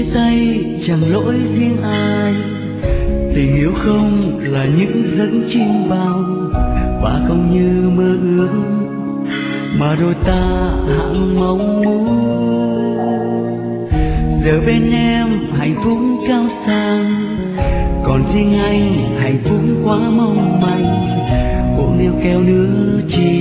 tay chẳng lỗi riêng ai. Tình yêu không là những giấc chim bao và không như mơ ước mà đôi ta hằng mong muốn. Giờ bên em hạnh phúc cao sang, còn riêng anh hạnh phúc quá mong manh. Cuộc níu kéo nữa chi